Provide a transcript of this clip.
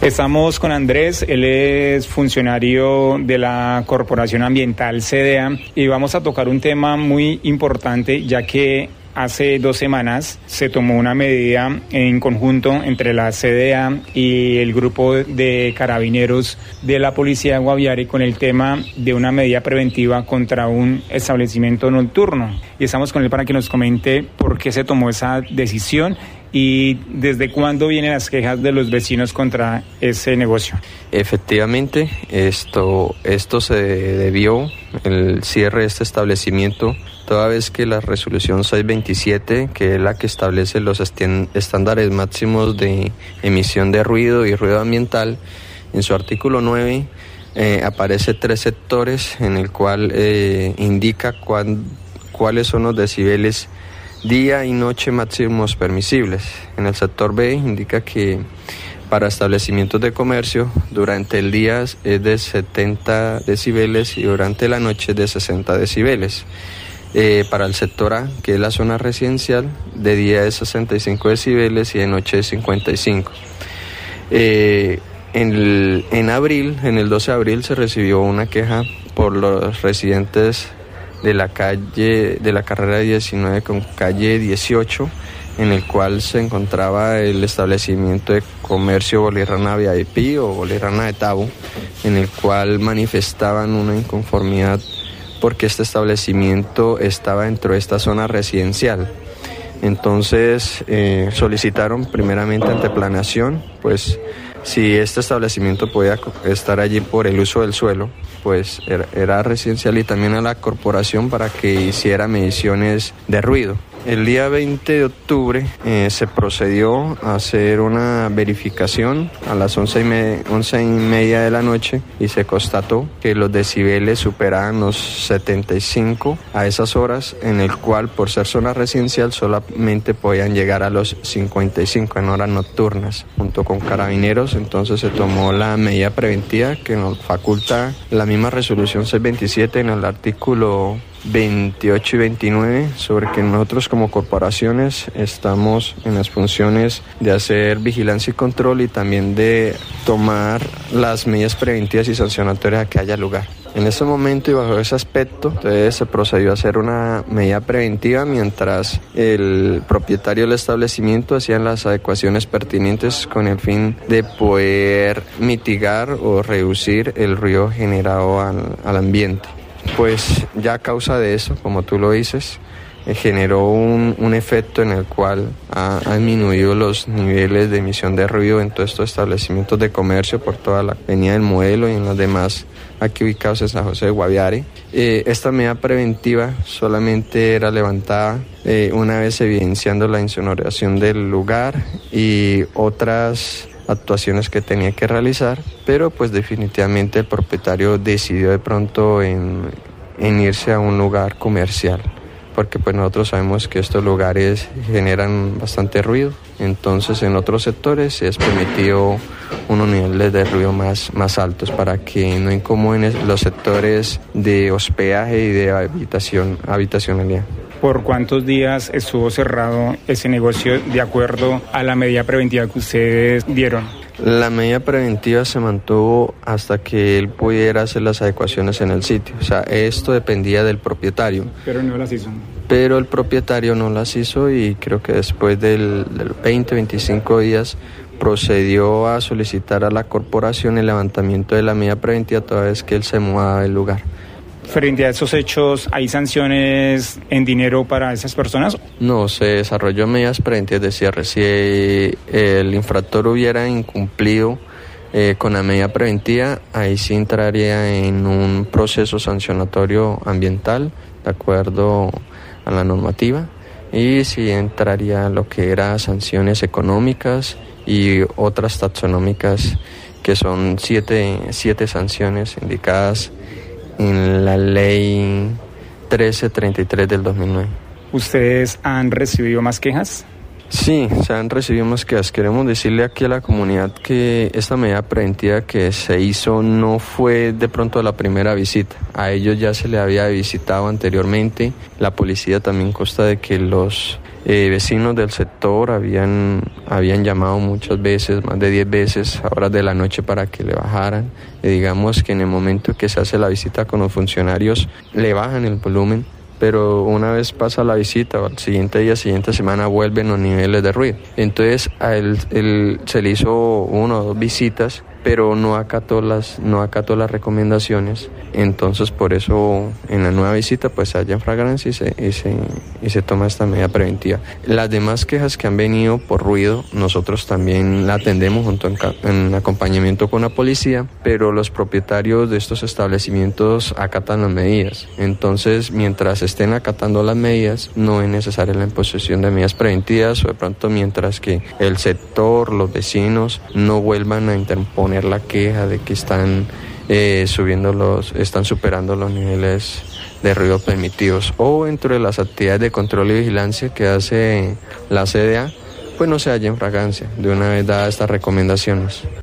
Estamos con Andrés, él es funcionario de la Corporación Ambiental CDA y vamos a tocar un tema muy importante, ya que hace 2 semanas se tomó una medida en conjunto entre la CDA y el grupo de carabineros de la Policía de Guaviare con el tema de una medida preventiva contra un establecimiento nocturno. Y estamos con él para que nos comente por qué se tomó esa decisión y desde cuándo vienen las quejas de los vecinos contra ese negocio. Efectivamente, esto se debió el cierre de este establecimiento toda vez que la resolución 627, que es la que establece los estándares máximos de emisión de ruido y ruido ambiental, en su artículo 9 aparece 3 sectores en el cual indica cuáles son los decibeles día y noche máximos permisibles. En el sector B indica que para establecimientos de comercio durante el día es de 70 decibeles y durante la noche es de 60 decibeles. Para el sector A, que es la zona residencial, de día es 65 decibeles y de noche es 55. En abril, en el 12 de abril, se recibió una queja por los residentes de la carrera 19 con calle 18, en el cual se encontraba el establecimiento de comercio Bolirrana VIP o Bolirrana de Tabo, en el cual manifestaban una inconformidad porque este establecimiento estaba dentro de esta zona residencial. Entonces solicitaron primeramente ante planeación, pues si este establecimiento podía estar allí por el uso del suelo, pues era residencial, y también a la corporación para que hiciera mediciones de ruido. El día 20 de octubre se procedió a hacer una verificación a las 11:30 de la noche y se constató que los decibeles superaban los 75 a esas horas, en el cual por ser zona residencial solamente podían llegar a los 55 en horas nocturnas. Junto con carabineros, entonces se tomó la medida preventiva que nos faculta la misma resolución 627 en el artículo 28 y 29, sobre que nosotros como corporaciones estamos en las funciones de hacer vigilancia y control y también de tomar las medidas preventivas y sancionatorias a que haya lugar. En ese momento y bajo ese aspecto, entonces se procedió a hacer una medida preventiva mientras el propietario del establecimiento hacía las adecuaciones pertinentes con el fin de poder mitigar o reducir el ruido generado al ambiente. Pues ya a causa de eso, como tú lo dices, generó un efecto en el cual ha disminuido los niveles de emisión de ruido en todos estos establecimientos de comercio por toda la avenida del Modelo y en los demás aquí ubicados en San José de Guaviare. Esta medida preventiva solamente era levantada una vez evidenciando la insonoración del lugar y otras actuaciones que tenía que realizar, pero pues definitivamente el propietario decidió de pronto en irse a un lugar comercial, porque pues nosotros sabemos que estos lugares generan bastante ruido, entonces en otros sectores se es permitido unos niveles de ruido más altos para que no incomoden los sectores de hospedaje y de habitacionalidad. ¿Por cuántos días estuvo cerrado ese negocio de acuerdo a la medida preventiva que ustedes dieron? La medida preventiva se mantuvo hasta que él pudiera hacer las adecuaciones en el sitio. O sea, esto dependía del propietario. Pero no las hizo. Pero el propietario no las hizo y creo que después del 20-25 días procedió a solicitar a la corporación el levantamiento de la medida preventiva toda vez que él se mudaba del lugar. Frente a esos hechos, ¿hay sanciones en dinero para esas personas? No, se desarrolló medidas preventivas de cierre. Si el infractor hubiera incumplido con la medida preventiva, ahí sí entraría en un proceso sancionatorio ambiental, de acuerdo a la normativa, y sí entraría lo que era sanciones económicas y otras taxonómicas, que son siete sanciones indicadas en la ley 1333 del 2009. ¿Ustedes han recibido más quejas? Sí, se han recibido más quejas. Queremos decirle aquí a la comunidad que esta medida preventiva que se hizo no fue de pronto la primera visita. A ellos ya se le había visitado anteriormente. La policía también consta de que los Vecinos del sector habían llamado muchas veces, más de 10 veces, a horas de la noche para que le bajaran. Digamos que en el momento que se hace la visita con los funcionarios, le bajan el volumen, pero una vez pasa la visita o al siguiente día, siguiente semana, vuelven los niveles de ruido. Entonces a él se le hizo 1 o 2 visitas, pero no acató las recomendaciones. Entonces por eso en la nueva visita pues se halla en flagrancia y se toma esta medida preventiva. Las demás quejas que han venido por ruido, nosotros también la atendemos junto en acompañamiento con la policía, pero los propietarios de estos establecimientos acatan las medidas. Entonces mientras estén acatando las medidas, no es necesaria la imposición de medidas preventivas, o de pronto mientras que el sector, los vecinos no vuelvan a interponer la queja de que están superando los niveles de ruido permitidos, o entre las actividades de control y vigilancia que hace la CDA, pues no se halla en flagrancia de una vez dadas estas recomendaciones.